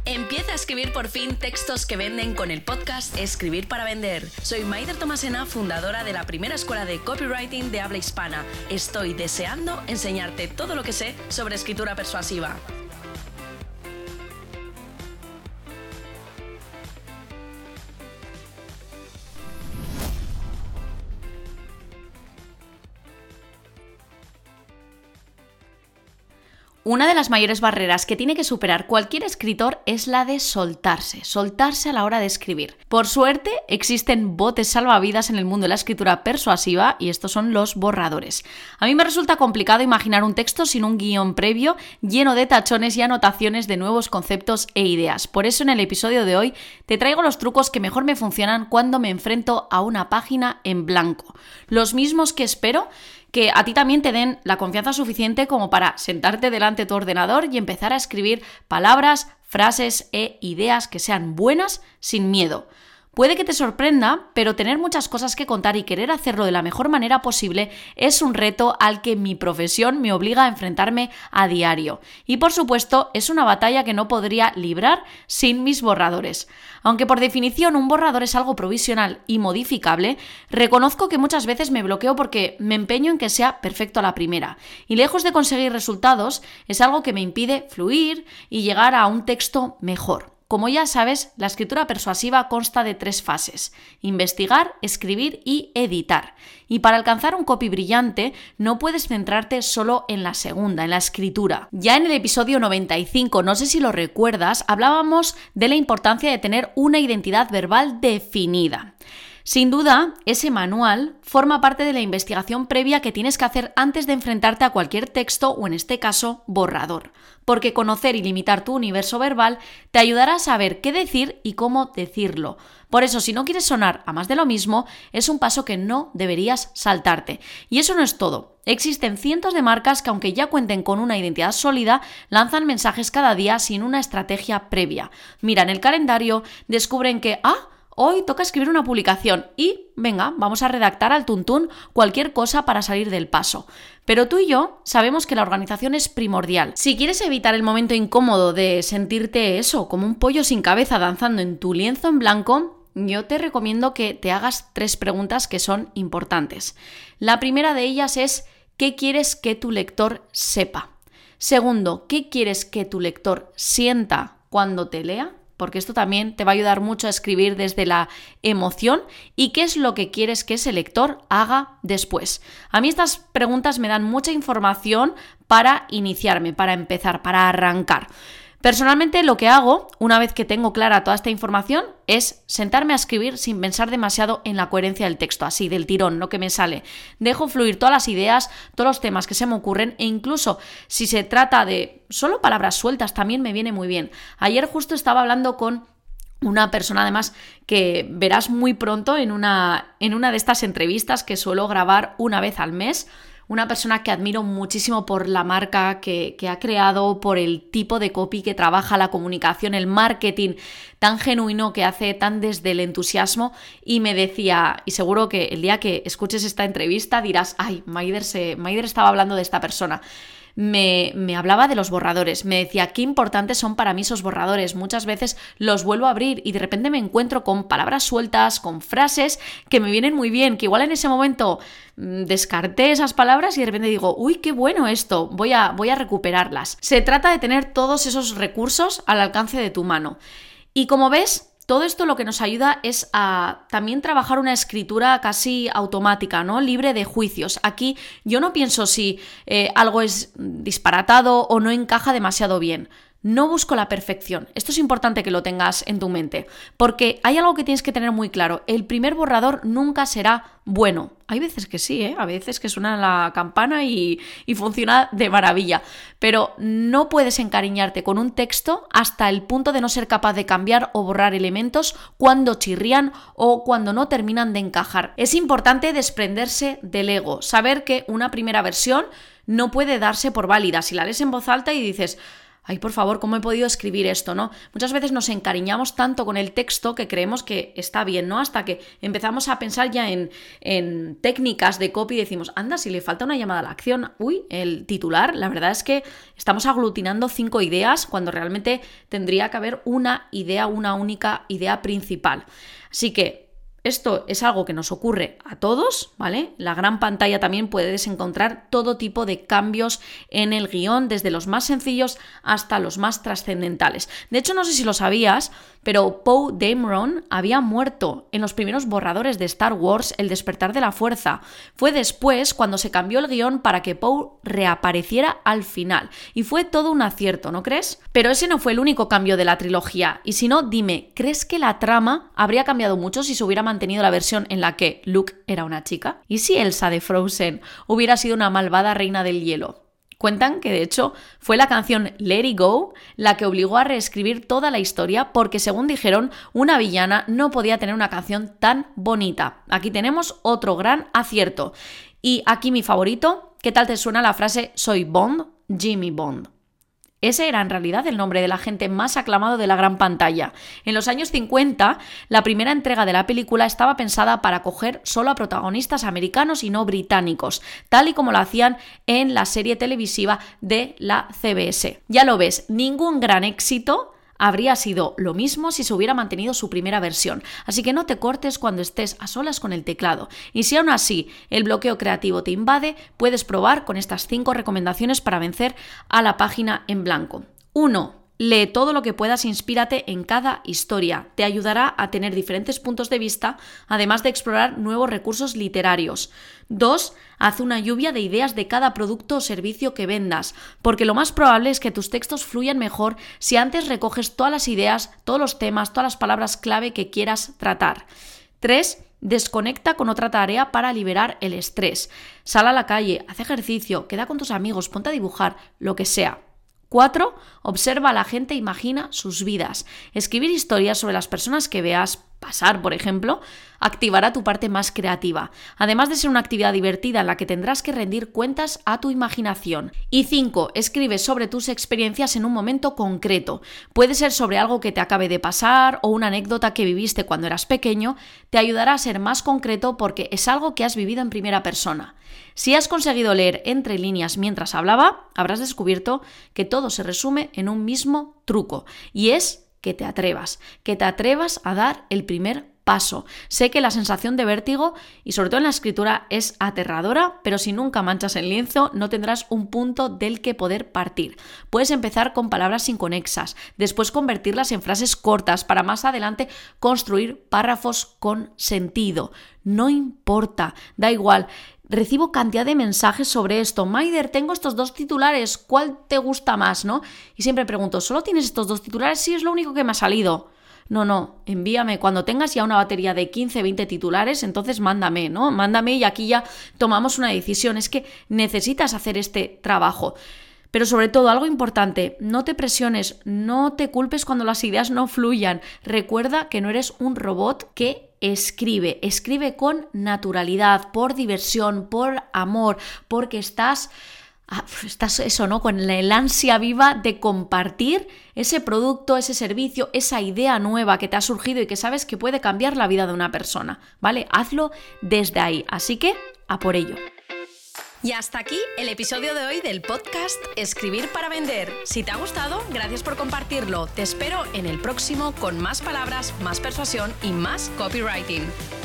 Empieza a escribir por fin textos que venden con el podcast Escribir para Vender. Soy Maider Tomasena, fundadora de la primera escuela de copywriting de habla hispana. Estoy deseando enseñarte todo lo que sé sobre escritura persuasiva. Una de las mayores barreras que tiene que superar cualquier escritor es la de soltarse a la hora de escribir. Por suerte, existen botes salvavidas en el mundo de la escritura persuasiva y estos son los borradores. A mí me resulta complicado imaginar un texto sin un guión previo lleno de tachones y anotaciones de nuevos conceptos e ideas. Por eso en el episodio de hoy te traigo los trucos que mejor me funcionan cuando me enfrento a una página en blanco. Los mismos que espero que a ti también te den la confianza suficiente como para sentarte delante de tu ordenador y empezar a escribir palabras, frases e ideas que sean buenas sin miedo. Puede que te sorprenda, pero tener muchas cosas que contar y querer hacerlo de la mejor manera posible es un reto al que mi profesión me obliga a enfrentarme a diario. Y por supuesto, es una batalla que no podría librar sin mis borradores. Aunque por definición un borrador es algo provisional y modificable, reconozco que muchas veces me bloqueo porque me empeño en que sea perfecto a la primera. Y lejos de conseguir resultados, es algo que me impide fluir y llegar a un texto mejor. Como ya sabes, la escritura persuasiva consta de 3 fases: investigar, escribir y editar. Y para alcanzar un copy brillante, no puedes centrarte solo en la segunda, en la escritura. Ya en el episodio 95, no sé si lo recuerdas, hablábamos de la importancia de tener una identidad verbal definida. Sin duda, ese manual forma parte de la investigación previa que tienes que hacer antes de enfrentarte a cualquier texto o, en este caso, borrador. Porque conocer y limitar tu universo verbal te ayudará a saber qué decir y cómo decirlo. Por eso, si no quieres sonar a más de lo mismo, es un paso que no deberías saltarte. Y eso no es todo. Existen cientos de marcas que, aunque ya cuenten con una identidad sólida, lanzan mensajes cada día sin una estrategia previa. Miran el calendario, descubren que hoy toca escribir una publicación y, venga, vamos a redactar al tuntún cualquier cosa para salir del paso. Pero tú y yo sabemos que la organización es primordial. Si quieres evitar el momento incómodo de sentirte como un pollo sin cabeza danzando en tu lienzo en blanco, yo te recomiendo que te hagas 3 preguntas que son importantes. La primera de ellas es: ¿qué quieres que tu lector sepa? Segundo, ¿qué quieres que tu lector sienta cuando te lea? Porque esto también te va a ayudar mucho a escribir desde la emoción. ¿Y qué es lo que quieres que ese lector haga después? A mí estas preguntas me dan mucha información para iniciarme, para empezar, para arrancar. Personalmente lo que hago, una vez que tengo clara toda esta información, es sentarme a escribir sin pensar demasiado en la coherencia del texto, así del tirón, lo que me sale. Dejo fluir todas las ideas, todos los temas que se me ocurren e incluso si se trata de solo palabras sueltas también me viene muy bien. Ayer justo estaba hablando con una persona además que verás muy pronto en una de estas entrevistas que suelo grabar una vez al mes. Una persona que admiro muchísimo por la marca que ha creado, por el tipo de copy que trabaja, la comunicación, el marketing tan genuino que hace, tan desde el entusiasmo, y me decía, y seguro que el día que escuches esta entrevista dirás, Maider estaba hablando de esta persona. Me hablaba de los borradores, me decía qué importantes son para mí esos borradores. Muchas veces los vuelvo a abrir y de repente me encuentro con palabras sueltas, con frases que me vienen muy bien, que igual en ese momento descarté esas palabras y de repente digo, uy, qué bueno esto, voy a recuperarlas. Se trata de tener todos esos recursos al alcance de tu mano. Y como ves, todo esto lo que nos ayuda es a también trabajar una escritura casi automática, ¿no? Libre de juicios. Aquí yo no pienso si algo es disparatado o no encaja demasiado bien. No busco la perfección. Esto es importante que lo tengas en tu mente, porque hay algo que tienes que tener muy claro. El primer borrador nunca será bueno. Hay veces que sí, a veces que suena la campana y funciona de maravilla, pero no puedes encariñarte con un texto hasta el punto de no ser capaz de cambiar o borrar elementos cuando chirrían o cuando no terminan de encajar. Es importante desprenderse del ego, saber que una primera versión no puede darse por válida. Si la lees en voz alta y dices, ay, por favor, ¿cómo he podido escribir esto, no? Muchas veces nos encariñamos tanto con el texto que creemos que está bien, ¿no? Hasta que empezamos a pensar ya en técnicas de copy y decimos, anda, si le falta una llamada a la acción, uy, el titular, la verdad es que estamos aglutinando 5 ideas cuando realmente tendría que haber una idea, una única idea principal. Así que esto es algo que nos ocurre a todos, ¿vale? La gran pantalla también puedes encontrar todo tipo de cambios en el guión, desde los más sencillos hasta los más trascendentales. De hecho, no sé si lo sabías, pero Poe Dameron había muerto en los primeros borradores de Star Wars, El despertar de la fuerza. Fue después cuando se cambió el guión para que Poe reapareciera al final. Y fue todo un acierto, ¿no crees? Pero ese no fue el único cambio de la trilogía. Y si no, dime, ¿crees que la trama habría cambiado mucho si se hubiera mantenido la versión en la que Luke era una chica? ¿Y si Elsa de Frozen hubiera sido una malvada reina del hielo? Cuentan que de hecho fue la canción Let It Go la que obligó a reescribir toda la historia porque, según dijeron, una villana no podía tener una canción tan bonita. Aquí tenemos otro gran acierto. Y aquí mi favorito, ¿qué tal te suena la frase soy Bond, Jimmy Bond? Ese era en realidad el nombre del agente más aclamado de la gran pantalla. En los años 50, la primera entrega de la película estaba pensada para acoger solo a protagonistas americanos y no británicos, tal y como lo hacían en la serie televisiva de la CBS. Ya lo ves, ningún gran éxito habría sido lo mismo si se hubiera mantenido su primera versión. Así que no te cortes cuando estés a solas con el teclado. Y si aún así el bloqueo creativo te invade, puedes probar con estas 5 recomendaciones para vencer a la página en blanco. 1. Lee todo lo que puedas, inspírate en cada historia. Te ayudará a tener diferentes puntos de vista, además de explorar nuevos recursos literarios. 2. Haz una lluvia de ideas de cada producto o servicio que vendas, porque lo más probable es que tus textos fluyan mejor si antes recoges todas las ideas, todos los temas, todas las palabras clave que quieras tratar. 3. Desconecta con otra tarea para liberar el estrés. Sal a la calle, haz ejercicio, queda con tus amigos, ponte a dibujar, lo que sea. 4. Observa a la gente e imagina sus vidas. Escribir historias sobre las personas que veas pasar, por ejemplo, activará tu parte más creativa, además de ser una actividad divertida en la que tendrás que rendir cuentas a tu imaginación. Y 5. Escribe sobre tus experiencias en un momento concreto. Puede ser sobre algo que te acabe de pasar o una anécdota que viviste cuando eras pequeño. Te ayudará a ser más concreto porque es algo que has vivido en primera persona. Si has conseguido leer entre líneas mientras hablaba, habrás descubierto que todo se resume en un mismo truco, y es que te atrevas a dar el primer paso. Sé que la sensación de vértigo, y sobre todo en la escritura, es aterradora, pero si nunca manchas el lienzo, no tendrás un punto del que poder partir. Puedes empezar con palabras inconexas, después convertirlas en frases cortas, para más adelante construir párrafos con sentido. No importa, da igual. Recibo cantidad de mensajes sobre esto. Maider, tengo estos 2 titulares, ¿cuál te gusta más, no? Y siempre pregunto, ¿solo tienes estos 2 titulares? Sí, es lo único que me ha salido. No, envíame. Cuando tengas ya una batería de 15, 20 titulares, entonces mándame, ¿no? Mándame y aquí ya tomamos una decisión. Es que necesitas hacer este trabajo. Pero sobre todo, algo importante, no te presiones, no te culpes cuando las ideas no fluyan. Recuerda que no eres un robot que escribe con naturalidad, por diversión, por amor, porque estás eso, ¿no? Con el ansia viva de compartir ese producto, ese servicio, esa idea nueva que te ha surgido y que sabes que puede cambiar la vida de una persona, ¿vale? Hazlo desde ahí, así que a por ello. Y hasta aquí el episodio de hoy del podcast Escribir para Vender. Si te ha gustado, gracias por compartirlo. Te espero en el próximo con más palabras, más persuasión y más copywriting.